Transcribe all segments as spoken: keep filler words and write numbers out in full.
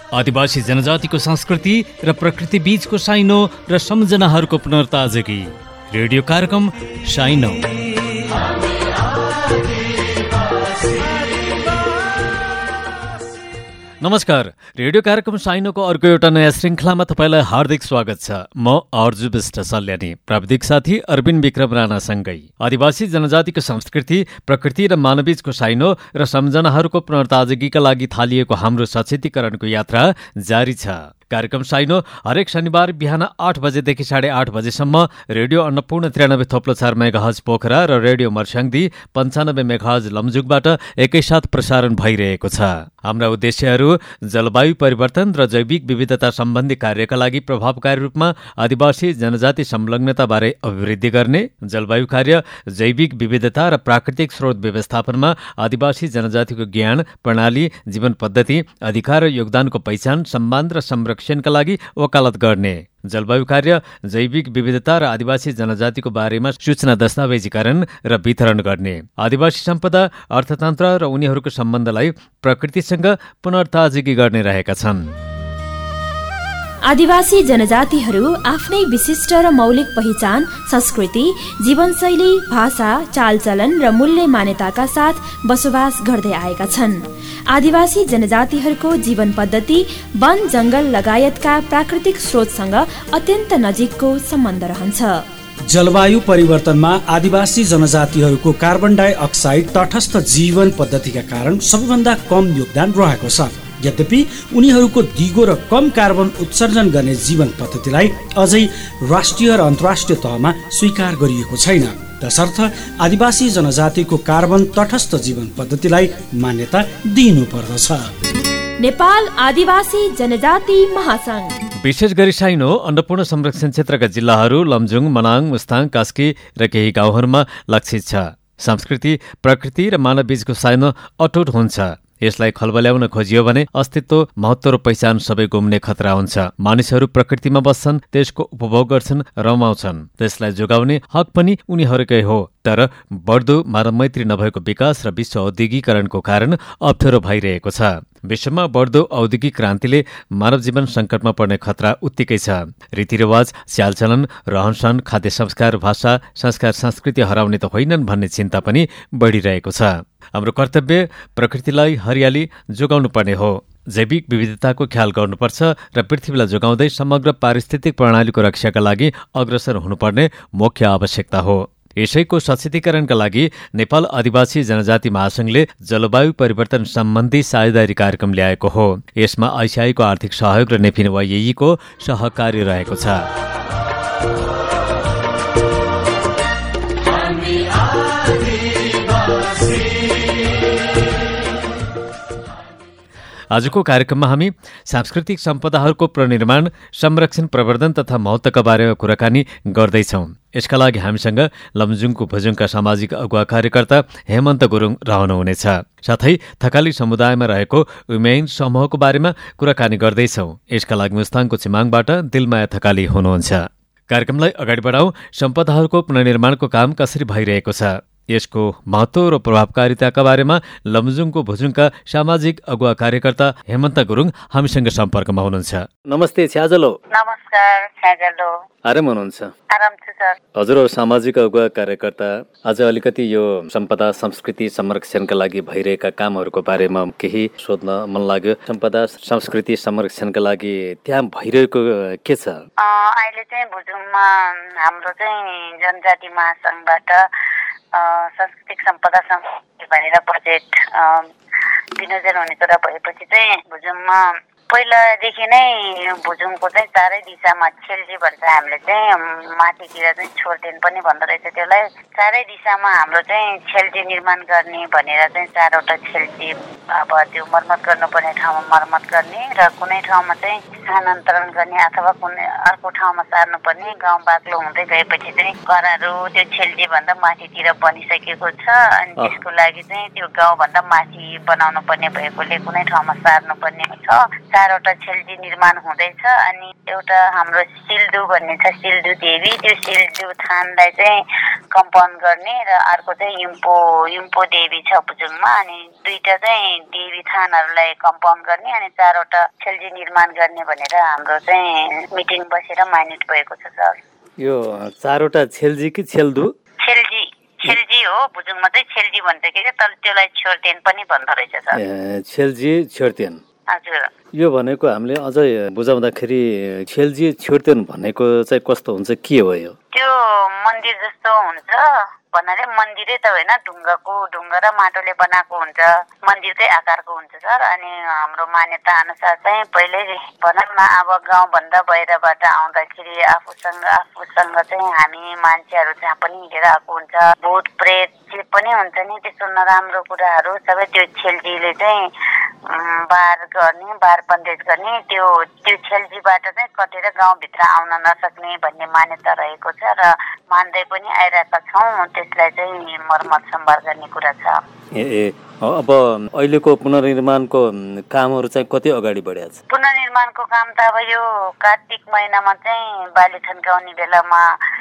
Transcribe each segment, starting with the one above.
आदिवासी जनजातिको संस्कृति र प्रकृति बीचको साइनो र सम्झनाहरूको पुनर्ताजगी। रेडियो कार्यक्रम साइनो। नमस्कार, रेडियो कार्यक्रम साइनोको अर्को एउटा नयाँ श्रृङ्खलामा तपाईँलाई हार्दिक स्वागत छ। म अर्जु विष्ट सल्यानी, प्राविधिक साथी अरविन्द विक्रम राणासँगै आदिवासी जनजातिको संस्कृति, प्रकृति र मानवबीचको साइनो र सम्झनाहरूको पुनर्ताजगीका लागि थालिएको हाम्रो सचेतीकरणको यात्रा जारी छ। कार्यक्रम साइनो हरेक शनिबार बिहान आठ बजेदेखि साढे आठ बजेसम्म रेडियो अन्नपूर्ण त्रियानब्बे थोप्लो चार मेगाहज पोखरा र रेडियो मर्स्याङ्दी पन्चानब्बे मेगाहज लमजुङबाट एकैसाथ प्रसारण भइरहेको छ। हाम्रा उद्देश्यहरू जलवायु परिवर्तन र जैविक विविधता सम्बन्धी कार्यका लागि प्रभावकारी रूपमा आदिवासी जनजाति संलग्नताबारे अभिवृद्धि गर्ने, जलवायु कार्य, जैविक विविधता र प्राकृतिक स्रोत व्यवस्थापनमा आदिवासी जनजातिको ज्ञान, प्रणाली, जीवन पद्धति, अधिकार र योगदानको पहिचान, सम्मान र संरक्षणका लागि वकालत गर्ने, जलवायु कार्य, जैविक विविधता र आदिवासी जनजातिको बारेमा सूचना दस्तावेजीकरण र वितरण गर्ने, आदिवासी सम्पदा, अर्थतन्त्र र उनीहरूको सम्बन्धलाई प्रकृतिसँग पुनर्ताजगी गर्ने रहेका छन्। आदिवासी जनजातिहरू आफ्नै विशिष्ट र मौलिक पहिचान, संस्कृति, जीवनशैली, भाषा, चालचलन र मूल्य मान्यताका साथ बसोबास गर्दै आएका छन्। आदिवासी जनजातिहरूको जीवन पद्धति वन, जंगल लगायतका प्राकृतिक स्रोतसँग अत्यन्त नजिकको सम्बन्ध रहन्छ। जलवायु परिवर्तनमा आदिवासी जनजातिहरूको कार्बन डाइअक्साइड तटस्थ जीवन पद्धतिका कारण सबैभन्दा कम योगदान रहेको छ। यद्यपि उनीहरूको दिगो र कम कार्बन उत्सर्जन गर्ने जीवन पद्धतिलाई अझै राष्ट्रिय र अन्तर्राष्ट्रिय तहमा स्वीकार गरिएको छैन। तसर्थ आदिवासी जनजातिको कार्बन तटस्थ जीवन पद्धतिलाई मान्यता दिइनुपर्दछ। नेपाल आदिवासी जनजाति महासंघ विशेष गरी साइनो अन्नपूर्ण संरक्षण क्षेत्रका जिल्लाहरू लमजुङ, मनाङ, मुस्ताङ, कास्की र केही गाउँहरूमा लक्षित छ। संस्कृति, प्रकृति र मानवबीचको साइनो अटुट हुन्छ। यसलाई खलबल्याउन खोजियो भने अस्तित्व, महत्त्व र पहिचान सबै गुम्ने खतरा हुन्छ। मानिसहरू प्रकृतिमा बस्छन्, त्यसको उपभोग गर्छन्, रमाउँछन्। त्यसलाई जोगाउने हक पनि उनीहरूकै हो। तर बढ्दो मानवमैत्री नभएको विकास र विश्व औद्योगिकरणको कारण अप्ठ्यारो भइरहेको छ। विश्वमा बढ्दो औद्योगिक क्रान्तिले मानव जीवन सङ्कटमा पर्ने खतरा उत्तिकै छ। रीतिरिवाज, चालचलन, रहनसहन, खाद्य संस्कार, भाषा, संस्कार, संस्कृति हराउने त होइनन् भन्ने चिन्ता पनि बढिरहेको छ। हाम्रो कर्तव्य प्रकृतिलाई हरियाली जोगाउनु पर्ने हो। जैविक विविधताको ख्याल गर्नुपर्छ र पृथ्वीलाई जोगाउँदै समग्र पारिस्थितिक प्रणालीको रक्षाका लागि अग्रसर हुनुपर्ने मुख्य आवश्यकता हो। यसैको सचेतीकरणका लागि नेपाल आदिवासी जनजाति महासंघले जलवायु परिवर्तन सम्बन्धी साझेदारी कार्यक्रम ल्याएको हो। यसमा आइसिआईको आर्थिक सहयोग र नेफिनवाईको सहकार्य रहेको छ। आजको कार्यक्रममा हामी सांस्कृतिक सम्पदाहरूको पुनर्निर्माण, संरक्षण, प्रवर्धन तथा महत्त्वका बारेमा कुराकानी गर्दैछौँ। यसका लागि हामीसँग लमजुङको भुजुङका सामाजिक अगुवा कार्यकर्ता हेमन्त गुरुङ रहनुहुनेछ। साथै थकाली समुदायमा रहेको उमेन समूहको बारेमा कुराकानी गर्दैछौँ। यसका लागि मुस्ताङको छिमाङबाट दिलमाया थकाली हुनुहुन्छ। कार्यक्रमलाई अगाडि बढाउँ। सम्पदाहरूको पुनर्निर्माणको काम कसरी भइरहेको छ, यसको महत्त्व र प्रभावकारिताका बारेमा लमजुङको भुजुङका सामाजिक अगुवा कार्यकर्ता हेमन्त गुरुङ हामीसँग सम्पर्कमा हुनुहुन्छ। नमस्ते छ्याजलो। नमस्कार छ्याजलो। आराम हुनुहुन्छ? आराम छु सर। हजुर, सामाजिक अगुवा कार्यकर्ता, आज अलिकति यो सम्पदा संस्कृति संरक्षणका लागि भइरहेका कामहरूको बारेमा केही सोध्न मन लाग्यो। सम्पदा संस्कृति संरक्षणका लागि त्यहाँ भइरहेको के छ? अहिले चाहिँ भुजुङमा हाम्रो चाहिँ जनजाति महासंघबाट सांस्कृतिक सम्पदा संस्कृति भनेर बजेट विनियोजन हुने कुरा भएपछि चाहिँ भुजुङमा पहिलादेखि नै भुजुङको चाहिँ चारै दिशामा छेल्जी भन्छ। हामीले चाहिँ माथितिर चाहिँ छोर्देन पनि भन्दो रहेछ त्यसलाई। चारै दिशामा हाम्रो चाहिँ छेल्जी निर्माण गर्ने भनेर चाहिँ चारवटा छेल्जी अब त्यो मर्मत गर्नुपर्ने ठाउँमा मर्मत गर्ने र कुनै ठाउँमा चाहिँ स्थानान्तरण गर्ने अथवा कुनै अर्को ठाउँमा सार्नुपर्ने गाउँ बाक्लो हुँदै गएपछि चाहिँ घरहरू त्यो छेल्जी भन्दा माथितिर बनिसकेको छ अनि त्यसको लागि चाहिँ त्यो गाउँभन्दा माथि बनाउनु पर्ने भएकोले कुनै ठाउँमा सार्नुपर्ने छ। चारवटा छेल्जी निर्माण हुँदैछ अनि एउटा हाम्रो सिल्दु भन्ने छ, सिल्दु देवी, त्यो सिल्दु थानलाई चाहिँ कम्पाउन्ड गर्ने र अर्को चाहिँ युम्पो युम्पो देवी छ बुजुङमा अनि दुईटा चाहिँ देवी थानहरूलाई कम्पाउन्ड गर्ने अनि चारवटा छेल्जी निर्माण गर्ने भनेर हाम्रो चाहिँ मिटिङ बसेर माइनेट भएको छ सर। यो चारवटा छेल्जी कि छेल्दु? छेल्जी छेल्जी हो, बुजुङमा चाहिँ छेल्जी भन्छ कि तर त्यसलाई छोर्तेन पनि भन्दो रहेछ सर। ए छेल्जी छोर्तेन। हजुर। यो भनेको हामीले अझै बुझाउँदाखेरि छेल्जी छोर्तेन भनेको चाहिँ कस्तो हुन्छ, के हो यो? त्यो मन्दिर जस्तो हुन्छ भन्नाले मन्दिरै त होइन, ढुङ्गाको ढुङ्गा र माटोले बनाएको हुन्छ, मन्दिरकै आकारको हुन्छ सर। अनि हाम्रो मान्यता अनुसार चाहिँ पहिल्यै भनौँ न अब गाउँभन्दा बाहिरबाट आउँदाखेरि आफूसँग आफूसँग चाहिँ हामी मान्छेहरू जहाँ पनि हिँडेर आएको हुन्छ, भूत प्रेत जे पनि हुन्छ नि त्यस्तो नराम्रो कुराहरू सबै त्यो छेल्जीले चाहिँ बार गर्ने बार बन्देज गर्ने त्यो त्यो छेल्जीबाट चाहिँ कटेर गाउँभित्र आउन नसक्ने भन्ने मान्यता रहेको छ र मान्दै पनि आइरहेका छौँ। त्यसलाई चाहिँ मर्मत सम्भार गर्ने कुरा छ। ए ए अब अहिलेको पुनर्निर्माणको कामहरू चाहिँ कति अगाडि बढेको छ? पुनर्निर्माणको काम त अब यो कार्तिक महिनामा चाहिँ बाली थन्काउने बेलामा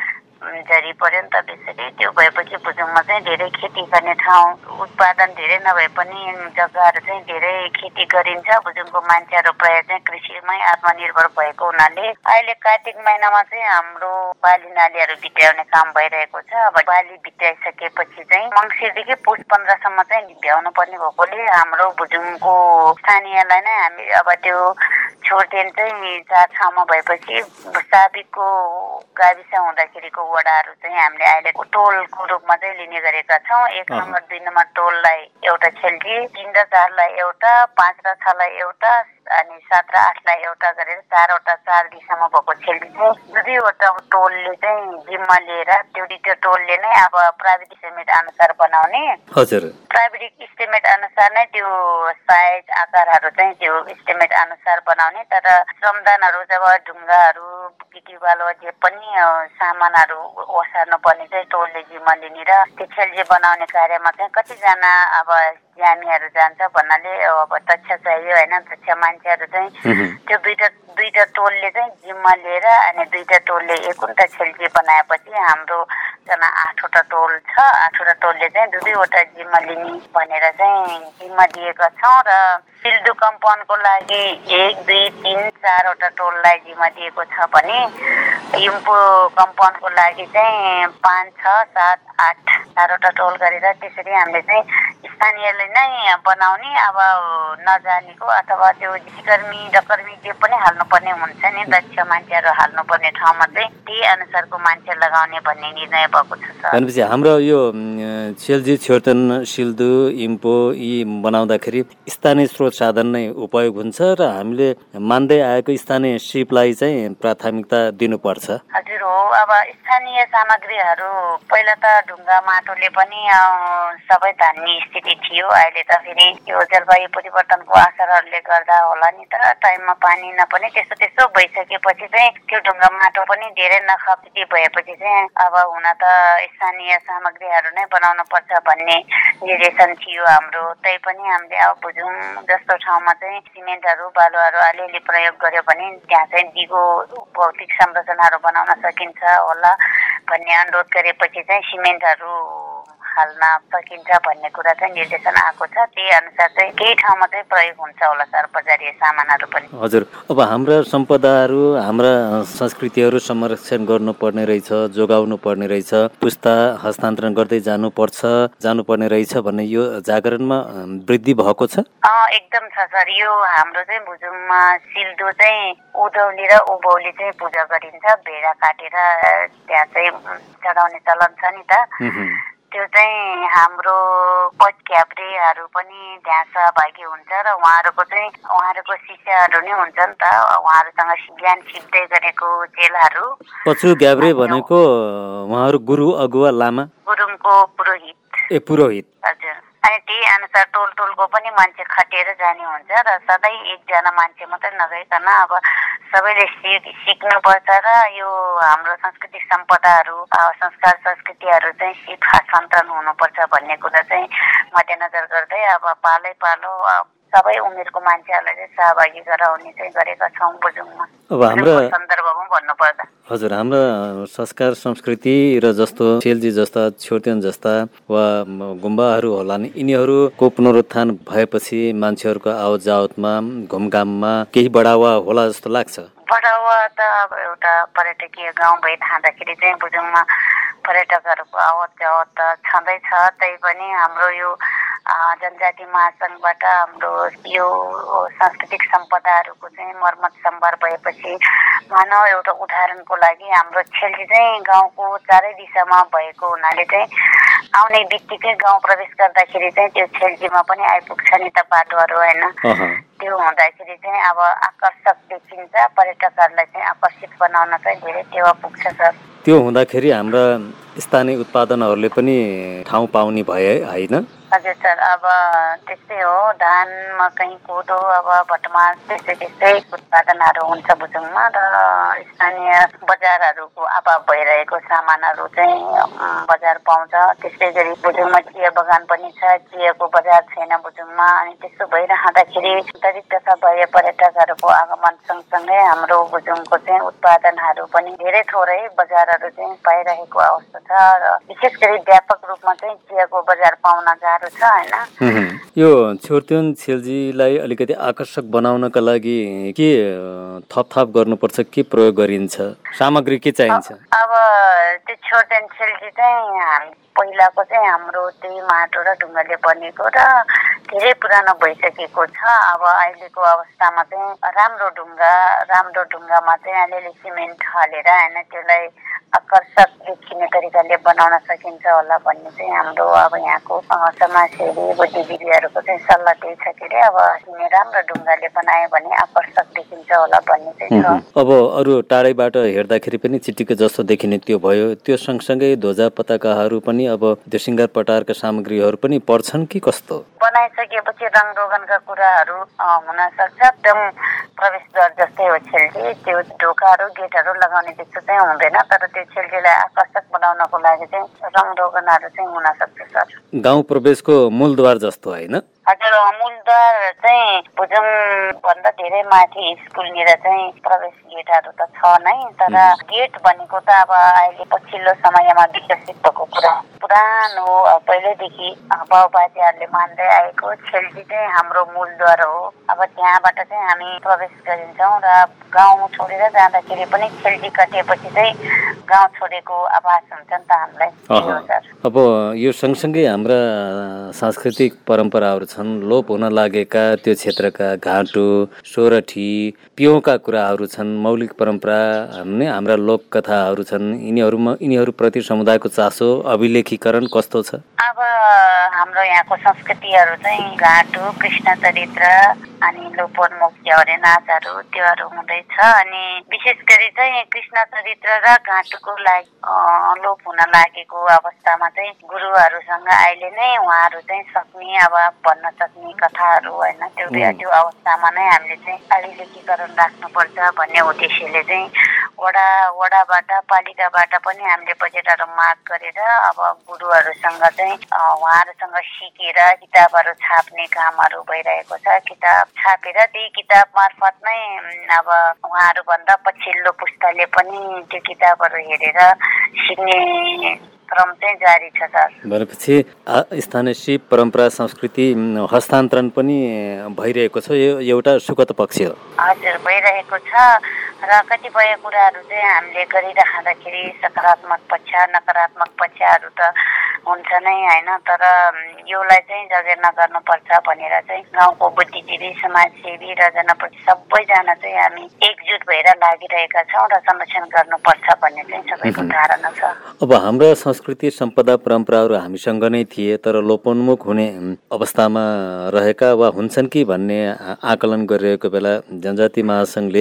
झरी पर्यो नि त त्यसरी। त्यो भएपछि बुजुङमा चाहिँ धेरै खेती गर्ने ठाउँ, उत्पादन धेरै नभए पनि जग्गाहरू चाहिँ धेरै खेती गरिन्छ। बुजुङको मान्छेहरू प्रायः चाहिँ कृषिमै आत्मनिर्भर भएको हुनाले अहिले कार्तिक महिनामा चाहिँ हाम्रो बाली नालीहरू भित्र्याउने काम भइरहेको छ। अब बाली भित्र्याइसकेपछि चाहिँ मङ्सिरदेखि पुस पन्ध्रसम्म चाहिँ भ्याउनु पर्ने भएकोले हाम्रो बुजुङको स्थानीयलाई नै हामी अब त्यो छोर्तेन चाहिँ चार ठाउँमा भएपछि साबिकको गाविस हुँदाखेरिको वडाहरू चाहिँ हामीले अहिले टोलको रूपमा चाहिँ लिने गरेका छौँ। एक नम्बर दुई नम्बर टोललाई एउटा छेल्जी, तिन र चारलाई एउटा, पाँच र छलाई एउटा अनि सात र आठलाई एउटा गरेर चारवटा चार दिशामा भएको छेल्जी चाहिँ दुई दुईवटा टोलले चाहिँ जिम्मा लिएर त्यो दुईवटा टोलले नै अब प्राविधिक इस्टिमेट अनुसार बनाउने। हजुर। प्राविधिक इस्टिमेट अनुसार नै त्यो साइज आकारहरू चाहिँ त्यो इस्टिमेट अनुसार बनाउने। तर श्रमदानहरू जब ढुङ्गाहरू गिटी बालुवा जे पनि सामानहरू ओसार्नु पर्ने चाहिँ टोलले जिम्मा लिने र त्यो छेल्जी बनाउने कार्यमा चाहिँ कतिजना अब ज्यामीहरू जान्छ भन्नाले अब दक्ष चाहियो होइन, दक्ष मान्छेहरू चाहिँ त्यो दुईटा दुईटा टोलले चाहिँ जिम्मा लिएर अनि दुईटा टोलले एकुन्टा छेल्जी बनाएपछि हाम्रो जना आठवटा टोल छ, आठवटा टोलले चाहिँ दुई दुईवटा जिम्मा लिने भनेर चाहिँ जिम्मा दिएका छौँ। र सिल्दु कम्पाउन्डको लागि एक दुई तिन चारवटा टोललाई जिम्मा दिएको छ भने युम्पो कम्पाउन्डको लागि चाहिँ पाँच छ सात आठ चारवटा टोल गरेर त्यसरी हामीले चाहिँ स्थानीयले नै बनाउने। अब नजानेको अथवा त्यो कर्मी डकर्मी जे पनि हाल्नुपर्ने हुन्छ नि, दक्ष मान्छेहरू हाल्नुपर्ने ठाउँमा चाहिँ त्यही अनुसारको मान्छे लगाउने भन्ने निर्णय भएको छ सर। भनेपछि हाम्रो यो छेल्जी छोर्तेन सिल्दु इम्पो यी बनाउँदाखेरि स्थानीय स्रोत साधन नै उपयोग हुन्छ र हामीले मान्दै आएको स्थानीय सिपलाई चाहिँ प्राथमिकता दिनुपर्छ। हजुर हो। अब स्थानीय सामग्रीहरू पहिला त ढुङ्गा माटोले पनि सबै धान्ने स्थिति थियो। अहिले त फेरि यो जलवायु परिवर्तनको असरहरूले गर्दा होला नि त टाइममा पानी नपर्ने त्यस्तो त्यस्तो भइसकेपछि चाहिँ त्यो ढुङ्गा माटो पनि धेरै नखपिती भएपछि चाहिँ अब हुन त स्थानीय सामग्रीहरू नै बनाउनु पर्छ भन्ने निर्देशन थियो हाम्रो। तै पनि हामीले अब बुझौँ जस्तो ठाउँमा चाहिँ सिमेन्टहरू बालुवाहरू अलिअलि प्रयोग गर्यो भने त्यहाँ चाहिँ दिगो भौतिक संरचनाहरू बनाउन सकिन्छ होला भन्ने अनुरोध गरेपछि चाहिँ सिमेन्टहरू हाल्न सकिन्छ भन्ने कुरा चाहिँ निर्देशन आएको छ। त्यही अनुसार चाहिँ केही ठाउँमा चाहिँ प्रयोग हुन्छ होला सर बजारीय सामानहरू पनि। हजुर। अब हाम्रा सम्पदाहरू हाम्रा संस्कृतिहरू संरक्षण गर्नुपर्ने रहेछ, जोगाउनु पर्ने रहेछ, पुस्ता हस्तान्तरण गर्दै जानुपर्छ जानुपर्ने रहेछ भन्ने यो जागरणमा वृद्धि भएको छ। एकदम छ सर। यो हाम्रो चाहिँ भुजुङमा सिल्दो चाहिँ उधौली र उभौली चाहिँ पूजा गरिन्छ। भेडा काटेर त्यहाँ चाहिँ चढाउने चलन छ नि त। त्यो चाहिँ हाम्रो पचक्याब्रेहरू पनि त्यहाँ सहभागी हुन्छ र उहाँहरूको चाहिँ उहाँहरूको शिष्यहरू नै हुन्छ नि त। उहाँहरूसँग ज्ञान सिक्दै गरेको चेलाहरू। पचु ग्याब्रे भनेको उहाँहरू गुरु अगुवा लामा गुरुङको पुरोहित। ए पुरोहित। हजुर। अनि त्यही अनुसार टोल टोलको पनि मान्छे खटेर जाने हुन्छ र सधैँ एकजना मान्छे मात्रै नगइकन अब सबैले सिक सिक्नुपर्छ र यो हाम्रो सांस्कृतिक सम्पदाहरू संस्कार संस्कृतिहरू चाहिँ सिफा सन्तरण हुनुपर्छ भन्ने कुरा चाहिँ मध्यनजर गर्दै अब पालै पालो सबै उमेरको मान्छेहरूलाई चाहिँ सहभागी गराउने चाहिँ गरेका छौँ बुजुङमा। अब हाम्रो सन्दर्भमा भन्नुपर्दा हजुर हाम्रो संस्कार संस्कृति र जस्तो सेलजी जस्ता छोर्तेन जस्ता वा गुम्बाहरू होलान् यिनीहरूको पुनरुत्थान भएपछि मान्छेहरूको आवत जावतमा घुमघाममा केही बढावा होला जस्तो लाग्छ? बढावा त अब एउटा पर्यटकीय गाउँ भइरहँदाखेरि चाहिँ बुजुङमा पर्यटकहरूको आवत जावत त छँदैछ। तैपनि हाम्रो यो जनजाति महासङ्घबाट हाम्रो यो सांस्कृतिक सम्पदाहरूको चाहिँ मर्मत सम्भार भएपछि मानव एउटा उदाहरणको लागि हाम्रो छेल्जी चाहिँ गाउँको चारै दिशामा भएको हुनाले चाहिँ आउने बित्तिकै गाउँ प्रवेश गर्दाखेरि चाहिँ त्यो छेल्जीमा पनि आइपुग्छ नि त बाटोहरू होइन। त्यो हुँदाखेरि चाहिँ अब आकर्षक देखिन्छ, पर्यटकहरूलाई चाहिँ आकर्षित बनाउन चाहिँ धेरै टेवा पुग्छ सर। त्यो हुँदाखेरि हाम्रा स्थानीय उत्पादनहरूले पनि ठाउँ पाउने भए होइन? हजुर सर, अब त्यस्तै हो, धान मकै कोदो अब भटमास त्यस्तै त्यस्तै उत्पादनहरू हुन्छ बुजुङमा र स्थानीय बजारहरूको अभाव भइरहेको सामानहरू चाहिँ बजार पाउँछ। त्यस्तै गरी बुजुङमा चिया बगान पनि छ, चियाको बजार छैन बुजुङमा। अनि त्यस्तो भइरहँदाखेरि आन्तरिक तथा बाह्य पर्यटकहरूको आगमन सँगसँगै हाम्रो बुजुङको चाहिँ उत्पादनहरू पनि धेरै थोरै बजारहरू चाहिँ पाइरहेको अवस्था छ र विशेष गरी व्यापक रूपमा चाहिँ चियाको बजार पाउन गाह्रो छ हैन। यो छोर्तेन छेल्जीलाई अलिकति आकर्षक बनाउनका लागि के थपथाप गर्नुपर्छ, के प्रयोग गरिन्छ, सामग्री के चाहिन्छ? अब त्यो छोर्तेन छेल्जी चाहिँ हामी पहिलाको चाहिँ हाम्रो त्यही माटो र ढुङ्गाले बनेको र धेरै पुरानो भइसकेको छ। अब अहिलेको अवस्थामा चाहिँ राम्रो ढुङ्गा राम्रो ढुङ्गामा चाहिँ अलिअलि सिमेन्ट हालेर होइन त्यसलाई आकर्षक देखिने तरिकाले बनाउन सकिन्छ होला भन्ने चाहिँ हाम्रो अब यहाँको समाजसेवी बुद्धिजीवीहरूको चाहिँ सल्लाह त्यही छ के अरे अब राम्रो ढुङ्गाले बनायो भने आकर्षक देखिन्छ होला भन्ने चाहिँ छ। अब अरू टाढैबाट हेर्दाखेरि पनि चिटिक्क जस्तो देखिने त्यो भयो, त्यो सँगसँगै ध्वजा पताकाहरू पनि अब त्यो सिङ्गार पटारका सामग्रीहरू पनि पर्छन् कि कस्तो? बनाइसकेपछि रङ रोगनका कुराहरू हुन सक्छ। एकदम प्रवेशद्वार जस्तै हो छेल्जी, त्यो ढोकाहरू गेटहरू लगाउने त्यस्तो चाहिँ हुँदैन, तर त्यो छेल्जीलाई आकर्षक बनाउनको लागि चाहिँ रङ रोगनहरू चाहिँ हुन सक्छ सर। गाउँ प्रवेशको मूलद्वार जस्तो होइन? हजुर, मूलद्वार चाहिँ बुजुङ भन्दा धेरै माथि स्कुलनिर चाहिँ प्रवेश गेटहरू त छ नै, तर गेट भनेको त अब अहिले पछिल्लो समयमा विकसित भएको कुरा पुरानो पहिल्यैदेखि बाबुबाजेहरूले मान्दै आएको छेल्जी चाहिँ हाम्रो मूलद्वार हो। अब त्यहाँबाट चाहिँ हामी प्रवेश गरिन्छौँ र गाउँ छोडेर जाँदाखेरि पनि छेल्जी काटिएपछि चाहिँ गाउँ छोडेको आभास हुन्छ नि त हामीलाई। अब यो सँगसँगै हाम्रा सांस्कृतिक परम्पराहरू छन्, लोप हुन लागेका त्यो क्षेत्रका घाँटो सोरठी पिउका कुराहरू छन्, मौलिक परम्परा नै हाम्रा लोककथाहरू छन्, यिनीहरूमा यिनीहरूप्रति समुदायको चासो अभिलेखीकरण कस्तो छ? अब हाम्रो यहाँको संस्कृतिहरू चाहिँ घाँटो कृष्ण चरित्र अनि लोपोन्मुख झ्याउरे नाचहरू त्योहरू हुँदैछ। अनि विशेष गरी चाहिँ कृष्ण चरित्र र घाँटोको लागि लोप हुन लागेको अवस्थामा चाहिँ गुरुहरूसँग अहिले नै उहाँहरू चाहिँ सक्ने अब भन्न सक्ने कथाहरू होइन त्यो त्यो अवस्थामा नै हामीले चाहिँ अभिलेखीकरण राख्नुपर्छ भन्ने उद्देश्यले चाहिँ वडा वडाबाट पालिकाबाट पनि हामीले बजेटहरू माग गरेर अब गुरुहरूसँग चाहिँ उहाँहरूसँग सिकेर किताबहरू छाप्ने कामहरू भइरहेको छ। किताब छापेर त्यही किताब मार्फत नै अब उहाँहरूभन्दा पछिल्लो पुस्ताले पनि त्यो किताबहरू हेरेर सिक्ने क्रम चाहिँ जारी छ सर। भनेपछि स्थानीय सिप परम्परा संस्कृति हस्तान्तरण पनि भइरहेको छ, यो एउटा सुखद पक्ष हो। हजुर, भइरहेको छ र कतिपय कुराहरू चाहिँ हामीले गरिराख्दाखेरि सकारात्मक पक्ष नकारात्मक पक्षहरू त हुन्छ नै होइन, तर योलाई चाहिँ जगेर्ना गर्नुपर्छ भनेर चाहिँ गाउँको बुद्धिजीवी समाजसेवी र जनप्रति सबैजना चाहिँ हामी एकजुट भएर लागिरहेका छौँ र संरक्षण गर्नुपर्छ भन्ने चाहिँ सबैको धारणा छ। अब हाम्रो संस्कृति सम्पदा परम्पराहरू हामीसँग नै थिए तर लोपोन्मुख हुने अवस्थामा रहेका वा हुन्छन् कि भन्ने आकलन गरिरहेको बेला जनजाति महासङ्घले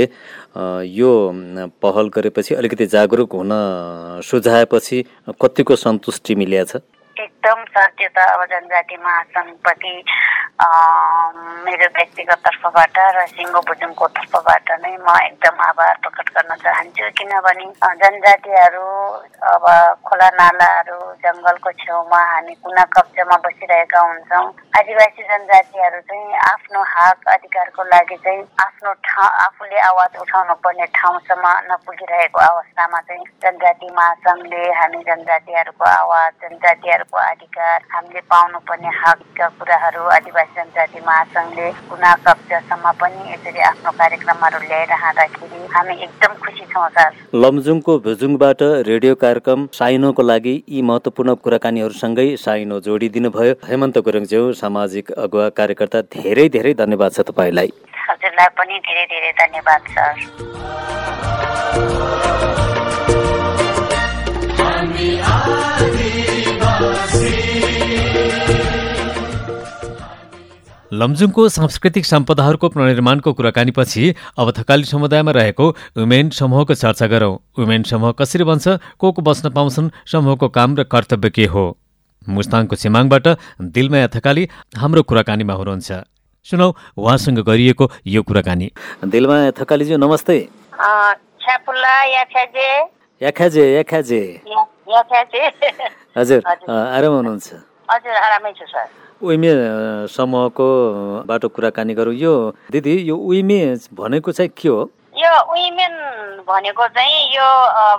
यो पहल गरेपछि अलिकति जागरुक हुन सुझाएपछि कतिको सन्तुष्टि मिलेको छ? एकदम सर त्यो त अब जनजाति महासङ्घप्रति मेरो व्यक्तिगत तर्फबाट र सिङ्गो बुजुङको तर्फबाट नै म एकदम आभार प्रकट गर्न चाहन्छु। किनभने जनजातिहरू अब खोला नालाहरू जङ्गलको छेउमा हामी कुना कब्जामा बसिरहेका हुन्छौँ। आदिवासी जनजातिहरू चाहिँ आफ्नो हक अधिकारको लागि चाहिँ आफ्नो ठाउँ आफूले आवाज उठाउनु पर्ने ठाउँसम्म नपुगिरहेको अवस्थामा चाहिँ जनजाति महासङ्घले हामी जनजातिहरूको आवाज जनजातिहरूको अधिकार हामीले पाउनुपर्ने हकका कुराहरू आदिवासी जनजाति महासङ्घले कुना कब्जासम्म पनि यसरी आफ्नो कार्यक्रमहरू ल्याइरहँदाखेरि हामी एकदम खुसी छौँ सर। लमजुङको भुजुङबाट रेडियो कार्यक्रम साइनोको लागि यी महत्त्वपूर्ण कुराकानीहरूसँगै साइनो जोडिदिनु भयो। हेमन्त गुरुङज्यू सामाजिक अगुवा कार्यकर्ता, धेरै धेरै धन्यवाद छ तपाईँलाई। हजुरलाई पनि धेरै धेरै धन्यवाद सर। लमजुङको सांस्कृतिक सम्पदाहरूको पुनर्निर्माणको कुराकानीपछि अब थकाली समुदायमा रहेको वुमेन समूहको चर्चा गरौँ। वुमेन समूह कसरी बन्छ, को को बस्न पाउँछन्, समूहको काम र कर्तव्य के हो? मुस्ताङको छिमाङबाट दिलमाया थकाली हाम्रो कुराकानीमा हुनुहुन्छ। सुनौ उहाँसँग गरिएको यो कुराकानी। दिलमाया थकालीज्यू नमस्ते। हजुर आराम हुनुहुन्छ? हजुर आरामै छु सर। उइमे समूहको बाटो कुराकानी गरौँ। यो दिदी यो उइमे भनेको चाहिँ के हो? यो उइमेन भनेको चाहिँ यो अब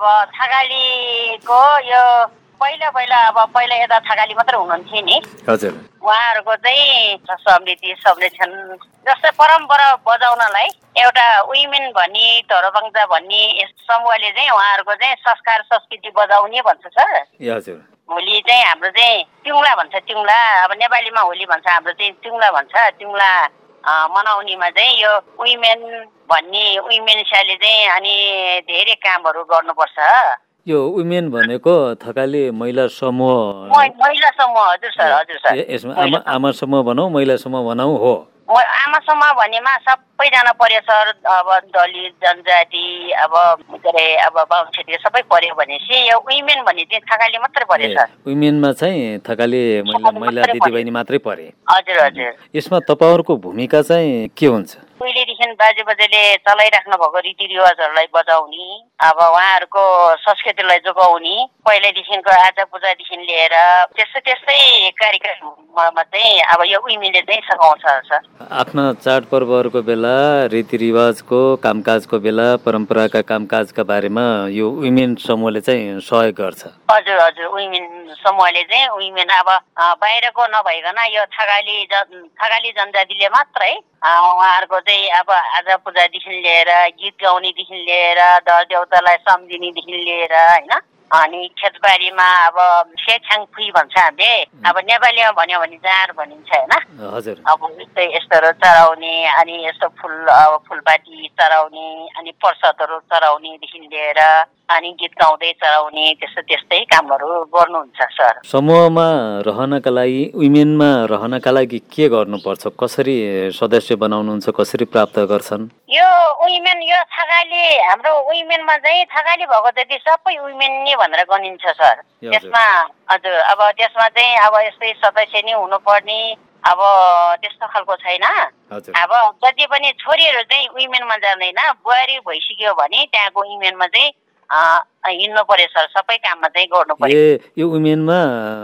थकालीको यो पहिला पहिला अब पहिला यता थकाली मात्र हुनुहुन्थ्यो नि। हजुर। उहाँहरूको चाहिँ समृद्धि संरक्षण जस्तै परम्परा बजाउनलाई एउटा उइमेन भन्ने धरोबङ्जा भन्ने यस समूहले चाहिँ उहाँहरूको चाहिँ संस्कार संस्कृति बजाउने भन्छ सर। हजुर। होली चाहिँ हाम्रो चाहिँ तिङ्ला भन्छ, तिङ्ला अब नेपालीमा होली भन्छ, हाम्रो चाहिँ तिङ्ला भन्छ। तिङ्ला मनाउनेमा चाहिँ यो उइमेन भन्ने उइमेन स्याले चाहिँ अनि धेरै कामहरू गर्नुपर्छ। यो वुमेन भनेको थकाली महिला समूह? महिला समूह हजुर सर। हजुर सर। यसमा आमा आमा समूह भनौँ महिला समूह भनौँ हो? आमा समूह भन्नेमा सबैजना पर्यो सर। अब दलित जनजाति अब के अरे अब बाहुन क्षेत्रीय सबै पर्यो भनेपछि यो वुमेन भन्ने चाहिँ थकाली मात्रै पर्यो सर। वुमेनमा चाहिँ थकाली महिला महिला दिदीबहिनी मात्रै परे? हजुर हजुर। यसमा तपाईँहरूको भूमिका चाहिँ के हुन्छ? पहिलेदेखि बाजे बजेले चलाइराख्नु भएको रीतिरिवाजहरूलाई बजाउने, अब उहाँहरूको संस्कृतिलाई जोगाउने, पहिल्यैदेखिको आजा पूजादेखि लिएर त्यस्तै त्यस्तै कार्यक्रममा चाहिँ अब यो वुमेनले चाहिँ सघाउँछ सर। आफ्ना चाडपर्वहरूको बेला रीतिरिवाजको कामकाजको बेला परम्पराका कामकाजका बारेमा यो वुमेन समूहले चाहिँ सहयोग गर्छ? हजुर हजुर। वुमेन समूहले चाहिँ वुमेन अब बाहिरको नभइकन यो थकाली थकाली जनजातिले मात्रै उहाँहरूको चाहिँ अब आजा पूजादेखि लिएर गीत गाउनेदेखि लिएर दर देवतालाई सम्झिनेदेखि लिएर होइन, अनि खेतबारीमा अब सेछ्याङ फुई भन्छ हामीले, अब नेपालीमा भन्यो भने जाँड भनिन्छ होइन। हजुर। अब यस्तै यस्तोहरू चढाउने, अनि यस्तो फुल अब फुलपाती चढाउने, अनि प्रसादहरू चढाउनेदेखि लिएर अनि गीत गाउँदै चढाउने त्यस्तो त्यस्तै कामहरू गर्नुहुन्छ सर। समूहमा रहनका लागि वुमेनमा रहनका लागि के गर्नुपर्छ? कसरी सदस्य बनाउनुहुन्छ? कसरी प्राप्त गर्छन्? यो वुमेन यो थकाली हाम्रो वुमेनमा चाहिँ थकाली भएको जति सबै वुमेन नै भनेर गनिन्छ सर। त्यसमा हजुर अब त्यसमा चाहिँ अब यस्तै सदस्य नै हुनुपर्ने अब त्यस्तो खालको छैन। अब जति पनि छोरीहरू चाहिँ वुमेनमा जाँदैन, बुहारी भइसक्यो भने त्यहाँको वुमेनमा चाहिँ हिँड्नु पर्यो सर, सबै काममा चाहिँ गर्नु पर्यो। ए यो वुमेनमा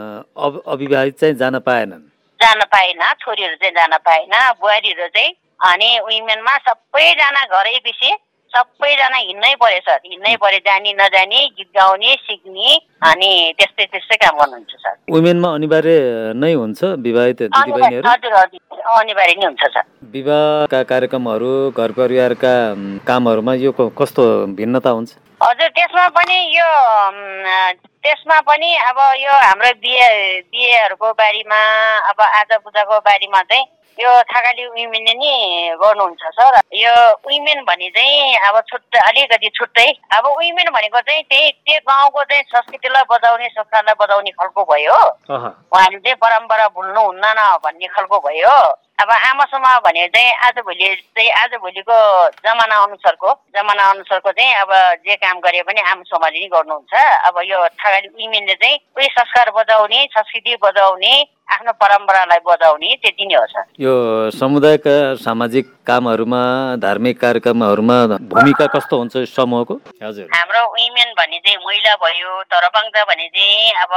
अविवाहित चाहिँ जान पाएनन्? जान पाएन, छोरीहरू चाहिँ जान पाएन, बुहारीहरू चाहिँ। अनि वुमेनमा सबैजना घरै पछि सबैजना हिँड्नै पर्यो सर, हिँड्नै पर्यो, जानी नजानी गीत गाउने सिक्ने अनि त्यस्तै त्यस्तै काम गर्नुहुन्छ सर। वुमेनमा अनिवार्य नै हुन्छ विवाहित दिदीबहिनीहरू? हजुर हजुर अनिवार्य नै हुन्छ सर। विवाहका कार्यक्रमहरू घर परिवारका कामहरूमा यो कस्तो भिन्नता हुन्छ? हजुर त्यसमा पनि यो त्यसमा पनि अब यो हाम्रो बिहे बिहेहरूको बारेमा अब आजा पूजाको बारेमा चाहिँ यो थकाली वुमेनले नि गर्नुहुन्छ सर। यो वुमेन भने चाहिँ अब छुट्टै अलिकति छुट्टै, अब वुमेन भनेको चाहिँ त्यही त्यो गाउँको चाहिँ संस्कृतिलाई बजाउने संस्कारलाई बजाउने खालको भयो। उहाँले चाहिँ परम्परा भुल्नु हुन्न न भन्ने खालको भयो। अब आमासोमा भने चाहिँ आजभोलि चाहिँ आजभोलिको जमाना अनुसारको जमाना अनुसारको चाहिँ अब जे काम गरे पनि आमासोमाले नै गर्नुहुन्छ। अब यो थकाली वुमेनले चाहिँ उही संस्कार बजाउने, संस्कृति बजाउने, आफ्नो परम्परालाई बजाउने, त्यति नै हो सर। यो समुदायका सामाजिक कामहरूमा, धार्मिक कार्यक्रमहरूमा भूमिका कस्तो हुन्छ समूहको? हजुर, हाम्रो वुमेन भने चाहिँ महिला भयो, तरपङ्जा भने चाहिँ अब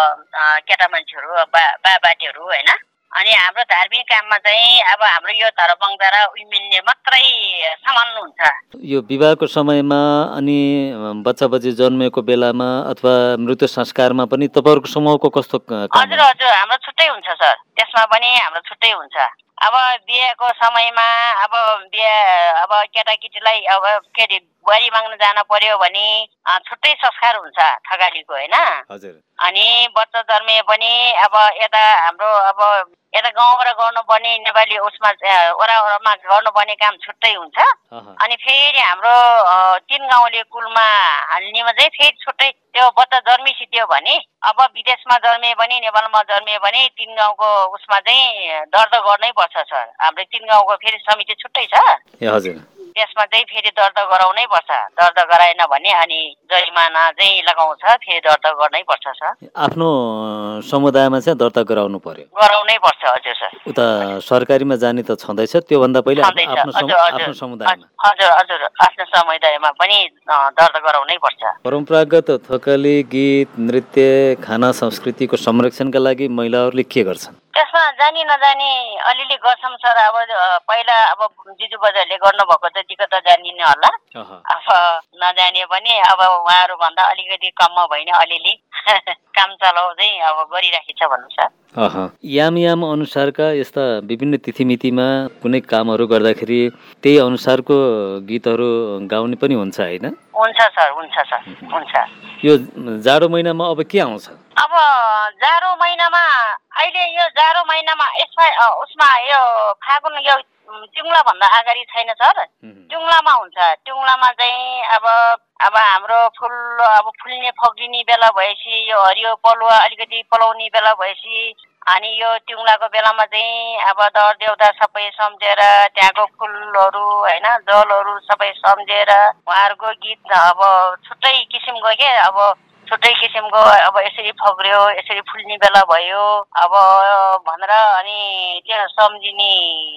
केटा मान्छेहरू, बा बाबाटीहरू होइन। अनि हाम्रो धार्मिक काममा चाहिँ अब हाम्रो यो धरपङ्जा र वुमेनले मात्रै सम्हाल्नुहुन्छ। यो विवाहको समयमा अनि बच्चा बच्ची जन्मेको बेलामा अथवा मृत्यु संस्कारमा पनि तपाईँहरूको समूहको कस्तो काम? हजुर हजुर, हाम्रो छुट्टै हुन्छ सर, त्यसमा पनि हाम्रो छुट्टै हुन्छ। अब बिहेको समयमा अब बिहे अब केटाकेटीलाई अब के अरे बुहारी माग्न जान पर्यो भने छुट्टै संस्कार हुन्छ थकालीको होइन। हजुर, अनि बच्चा जन्मे पनि अब यता हाम्रो अब यता गाउँबाट गर्नुपर्ने नेपाली उसमा वरावरमा गर्नुपर्ने काम छुट्टै हुन्छ। अनि फेरि हाम्रो तिन गाउँले कुलमा हाल्नेमा चाहिँ फेरि छुट्टै त्यो बच्चा जन्मिसिदियो भने अब विदेशमा जन्मे पनि नेपालमा जन्मे पनि तिन गाउँको उसमा चाहिँ दर्ता गर्नै पर्छ सर। हाम्रो तिन गाउँको फेरि समिति छुट्टै छ। ए हजुर, त्यसमा चाहिँ फेरि दर्ता गराउनै पर्छ। दर्ता गराएन भने अनि जरिमाना चाहिँ लगाउँछ, फेरि दर्ता गर्नै पर्छ सर। आफ्नो समुदायमा चाहिँ दर्ता गराउनु पर्यो, गराउनै पर्छ। हजुर सर। उता सरकारीमा जाने त छँदैछ, त्योभन्दा पहिले आफ्नो आफ्नो समुदायमा हजुर हजुर आफ्नो समुदायमा पनि दर्ता गराउनै पर्छ। परम्परागत थकाली गीत, नृत्य, खाना, संस्कृतिको संरक्षणका लागि महिलाहरूले के गर्छन्? त्यसमा जानी नजानी अलिअलि गर्छौँ सर। अब पहिला अब दिदी बजारले गर्नुभएको जतिको त जानिने होला। अब नजाने पनि अब उहाँहरू भन्दा अलिकति कममा भएन अलिअलि काम चलाउँदै अब गरिराखेको छ भनौँ सर। याम याम अनुसारका यस्ता विभिन्न तिथिमितिमा कुनै कामहरू गर्दाखेरि त्यही अनुसारको गीतहरू गाउने पनि हुन्छ होइन? हुन्छ सर, हुन्छ सर, हुन्छ। यो जाडो महिनामा अब के आउँछ? अब जाडो महिनामा अहिले यो जाडो महिनामा यसमा उसमा यो फागुन यो टुङ्ला भन्दा अगाडि छैन सर। टुङ्लामा हुन्छ। टुङ्लामा चाहिँ अब अब हाम्रो फुल अब फुल्ने फक्रिने बेला भएपछि यो हरियो पलुवा अलिकति पलाउने बेला भएपछि अनि यो टुङ्लाको बेलामा चाहिँ अब दर देउता सबै सम्झेर त्यहाँको फुलहरू होइन जलहरू सबै सम्झेर उहाँहरूको गीत अब छुट्टै किसिमको के अब छुट्टै किसिमको अब यसरी फक्रियो, यसरी फुल्ने बेला भयो अब भनेर अनि त्यो सम्झिने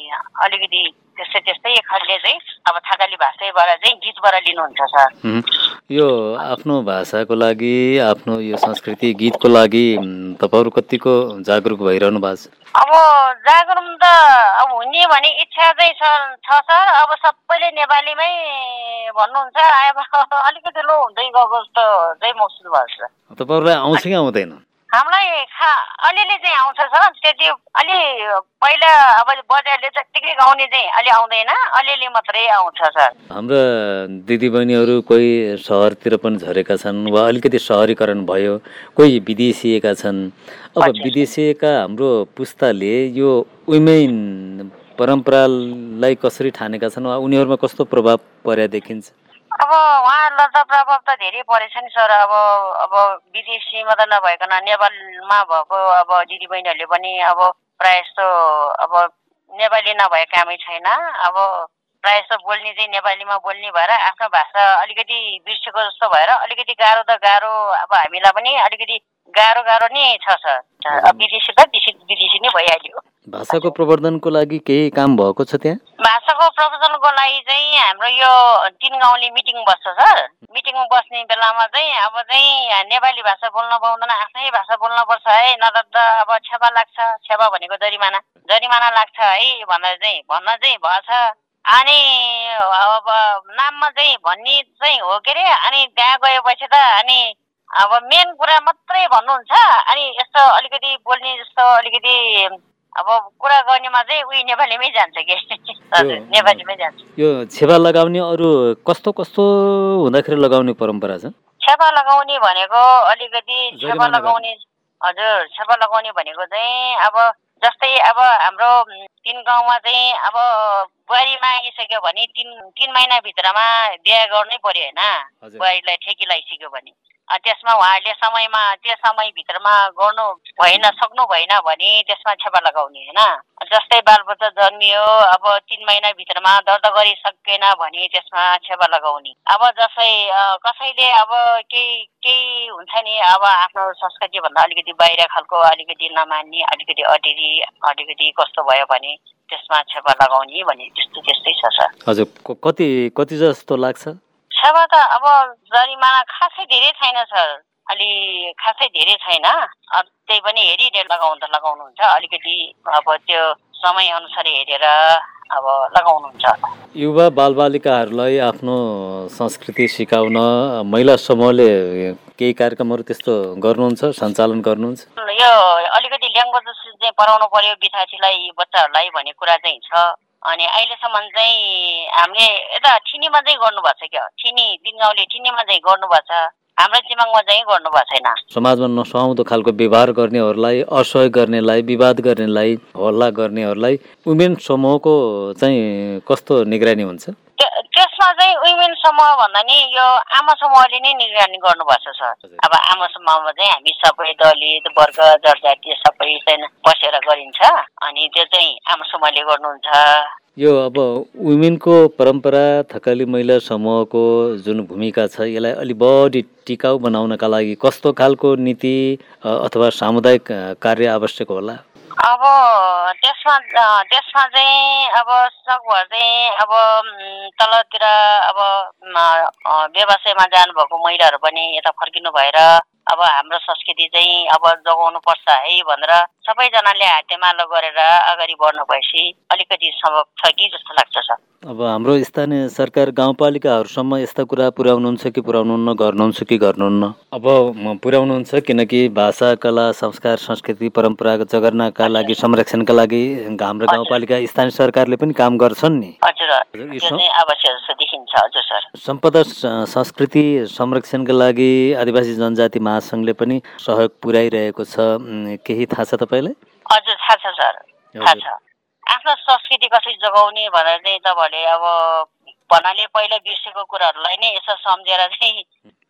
अलिकति त्यस्तै त्यस्तै खालले चाहिँ अब थकाली भाषाबाट चाहिँ गीतबाट लिनुहुन्छ सर। यो आफ्नो भाषाको लागि, आफ्नो यो संस्कृति गीतको लागि तपाईँहरू कतिको जागरुक भइरहनु भएको छ? अब जागरुक त अब हुने भने इच्छा चाहिँ छ सर। अब सबैले नेपालीमै भन्नुहुन्छ, अब अलिकति लो हुँदै गएको जस्तो चाहिँ महसुस भएको छ। तपाईँहरूलाई आउँछ कि आउँदैन? हामीलाई खा अलिअलि चाहिँ आउँछ सर, त्यति अलि पहिला अब बजारले जत्तिकै गाउने चाहिँ अलि आउँदैन, अलिअलि मात्रै आउँछ सर। हाम्रा दिदीबहिनीहरू कोही सहरतिर पनि झरेका छन् वा अलिकति सहरीकरण भयो, कोही विदेशिएका छन्। अब विदेशिएका हाम्रो पुस्ताले यो वुमेन परम्परालाई कसरी ठानेका छन् वा उनीहरूमा कस्तो प्रभाव पर्या देखिन्छ? अब उहाँहरूलाई त प्रभाव त धेरै परेछ नि सर। अब अब विदेशीमा त नभइकन नेपालमा भएको अब दिदीबहिनीहरूले पनि अब प्रायः जस्तो अब नेपाली नभए कामै छैन। अब प्रायः जस्तो बोल्ने चाहिँ नेपालीमा बोल्ने भएर आफ्नो भाषा अलिकति बिर्सेको जस्तो भएर अलिकति गाह्रो त गाह्रो अब हामीलाई पनि अलिकति गाह्रो गाह्रो नै छ सर। विदेशी त विदेशी नै भइहाल्यो। भाषाको प्रवर्धनको लागि केही काम भएको छ त्यहाँ? भाषाको प्रवर्धनको लागि चाहिँ हाम्रो यो तिन गाउँले मिटिङ बस्छ सर। मिटिङ बस्ने बेलामा चाहिँ अब चाहिँ नेपाली भाषा बोल्न पाउँदैन, आफ्नै भाषा बोल्न पर्छ है, नत्र त अब छेपा लाग्छ। छेपा भनेको जरिमाना जरिमाना लाग्छ है भनेर चाहिँ भन्न चाहिँ भएछ। अनि अब नाममा चाहिँ भन्ने चाहिँ हो के अरे। अनि त्यहाँ गएपछि त अनि अब मेन कुरा मात्रै भन्नुहुन्छ। अनि यस्तो अलिकति बोल्ने जस्तो अलिकति अब कुरा गर्नेमा चाहिँ उही नेपालीमै जान्छ कि हजुर, नेपालीमै जान्छ। यो छेपा लगाउने अरू कस्तो कस्तो हुँदाखेरि लगाउने परम्परा छ? छेपा लगाउने भनेको अलिकति छेपा लगाउने हजुर छेपा लगाउने भनेको चाहिँ अब जस्तै अब हाम्रो तिन गाउँमा चाहिँ अब बुहारी मागिसक्यो भने तिन तिन महिनाभित्रमा बिहा गर्नै पर्यो होइन, बुहारीलाई ठेकी लगाइसक्यो भने। त्यसमा उहाँहरूले समयमा त्यो समयभित्रमा गर्नु भएन सक्नु भएन भने त्यसमा छेपा लगाउने होइन। जस्तै बालबच्चा जन्मियो, अब तिन महिनाभित्रमा दर्ता गरिसकेन भने त्यसमा छेपा लगाउने। अब जस्तै कसैले अब केही केही हुन्छ नि, अब आफ्नो संस्कृतिभन्दा अलिकति बाहिर खालको अलिकति नमान्ने, अलिकति अटेरी अलिकति कस्तो भयो भने त्यसमा छेपा लगाउने भने त्यस्तो त्यस्तै छ सर। हजुर, कति कति जस्तो लाग्छ? छेपा त अब जरिमाना खासै धेरै छैन सर, अलि खासै धेरै छैन। त्यही पनि हेरिहेरेर लगाउनु त लगाउनुहुन्छ, अलिकति अब त्यो समय अनुसार हेरेर अब लगाउनुहुन्छ। युवा बालबालिकाहरूलाई आफ्नो संस्कृति सिकाउन महिला समूहले केही कार्यक्रमहरू त्यस्तो गर्नुहुन्छ, सञ्चालन गर्नुहुन्छ? यो अलिकति ल्याङ्ग्वेज चाहिँ पढाउनु पर्यो विद्यार्थीलाई, बच्चाहरूलाई भन्ने कुरा चाहिँ छ। अनि अहिलेसम्म चाहिँ हामीले यता ठिनीमा चाहिँ गर्नुभएको छ क्या, ठिनी दिनगाउँले ठिनीमा चाहिँ गर्नुभएको छ, हाम्रो जिम्माङमा चाहिँ गर्नुभएको छैन। समाजमा नसुहाउँदो खालको व्यवहार गर्नेहरूलाई, असहयोग गर्नेलाई, विवाद गर्नेलाई, हल्ला गर्नेहरूलाई वुमेन समूहको चाहिँ कस्तो निगरानी हुन्छ? त्यसमा चाहिँ वुमेन समूह भन्दा नि यो आमा समूहले नै निगरानी गर्नुभएको छ सर। अब आमा समूहमा चाहिँ हामी सबै दलित वर्ग जनजातीय सबै चाहिँ बसेर गरिन्छ, अनि त्यो चाहिँ आमा समूहले गर्नुहुन्छ। यो अब वुमेनको परम्परा थकाली महिला समूहको जुन भूमिका छ यसलाई अलि बढी टिकाउ बनाउनका लागि कस्तो खालको नीति अथवा सामुदायिक कार्य आवश्यक होला? अब त्यसमा त्यसमा चाहिँ अब सकभर चाहिँ अब तलतिर अब व्यवसायमा जानुभएको महिलाहरू पनि यता फर्किनु भएर अब हाम्रो संस्कृति चाहिँ अब जोगाउनु पर्छ है भनेर सबैजनाले हातेमालो गरेर अगाडि बढ्नु भएपछि अलिकति सम्भव छ कि जस्तो लाग्छ सर। अब हाम्रो स्थानीय सरकार गाउँपालिकाहरूसम्म यस्ता कुरा पुर्याउनुहुन्छ कि पुर्याउनुहुन्न, गर्नुहुन्छ कि गर्नुहुन्न? अब पुर्याउनुहुन्छ, किनकि भाषा, कला, संस्कार, संस्कृति, परम्परागत जगर्नाका लागि, संरक्षणका लागि हाम्रो गाउँपालिका स्थानीय सरकारले पनि काम गर्छन् नि। हजुर, आवश्यक जस्तो देखिन्छ। हजुर सर। सम्पदा संस्कृति संरक्षणका लागि आदिवासी जनजाति महासङ्घले पनि सहयोग पुर्याइरहेको छ, केही थाहा छ तपाईँलाई? हजुर थाहा छ सर, थाहा छ। आफ्नो संस्कृति कसरी जोगाउने भनेर चाहिँ तपाईँहरूले अब भन्नाले पहिला बिर्सेको कुराहरूलाई नै यसो सम्झेर चाहिँ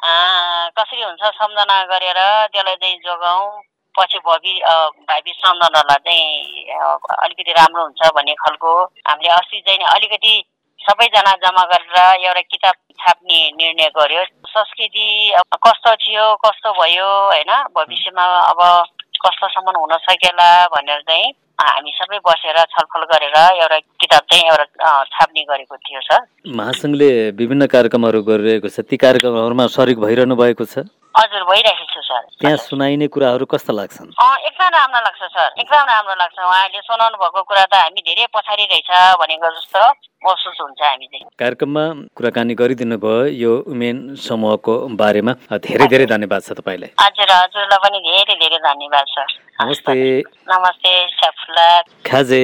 कसरी हुन्छ सम्झना गरेर त्यसलाई चाहिँ जोगाउँ, पछि भवि भावी सम्झनालाई चाहिँ अलिकति राम्रो हुन्छ भन्ने खालको हामीले अस्ति चाहिँ अलिकति सबैजना जम्मा गरेर एउटा किताब छाप्ने निर्णय गर्यो। संस्कृति कस्तो थियो, कस्तो भयो होइन, भविष्यमा अब कस्तोसम्म हुन सकेला भनेर चाहिँ हामी सबै बसेर छलफल गरेर एउटा किताब चाहिँ एउटा छाप्ने गरेको थियो सर। महासङ्घले विभिन्न कार्यक्रमहरू गरिरहेको छ, ती कार्यक्रमहरूमा सरिक भइरहनु भएको छ? हजुर भइरहेको छ सर। त्यहाँ सुनाइने कुराहरू कस्ता लाग्छन्? एकदम राम्रो लाग्छ सर, एकदम राम्रो लाग्छ। उहाँले सुनाउनु भएको कुरा त हामी धेरै पछाडि रहेछ भनेको जस्तो महसुस हुन्छ। हामी चाहिँ कार्यक्रममा कुराकानी गरिदिनु भयो यो वुमेन समूहको बारेमा, धेरै धेरै धन्यवाद छ तपाईँलाई। हजुर, हजुरलाई पनि धेरै धेरै धन्यवाद सर। नमस्ते। नमस्ते सफला खाजे।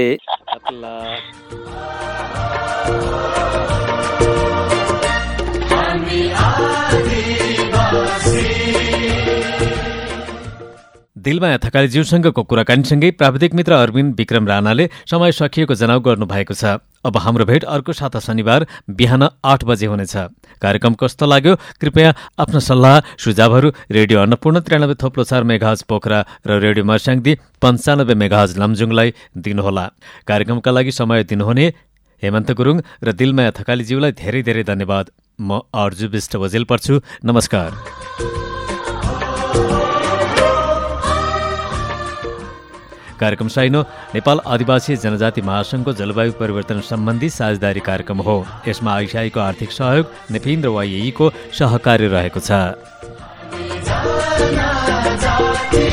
दिलमाया थकालीज्यूसँगको कुराकानीसँगै प्राविधिक मित्र अरविन्द विक्रम राणाले समय सकिएको जनाउ गर्नुभएको छ। अब हाम्रो भेट अर्को साता शनिबार बिहान आठ बजे हुनेछ। कार्यक्रम कस्तो लाग्यो कृपया आफ्नो सल्लाह सुझावहरू रेडियो अन्नपूर्ण त्रियानब्बे थोप्लो चार मेगाहज पोखरा र रेडियो मर्स्याङ्दी पन्चानब्बे मेगाहज लमजुङलाई दिनुहोला। कार्यक्रमका लागि समय दिनुहुने हेमन्त गुरुङ र दिलमाया थकालीज्यूलाई धेरै धेरै धन्यवाद। म आरजु बिष्ट बजेल पर्छु। नमस्कार। कार्यक्रम साइनो नेपाल आदिवासी जनजाति महासङ्घको जलवायु परिवर्तन सम्बन्धी साझेदारी कार्यक्रम हो। यसमा आइसिआईको आर्थिक सहयोग नेफिन्द्र वाइएको सहकार्य रहेको छ।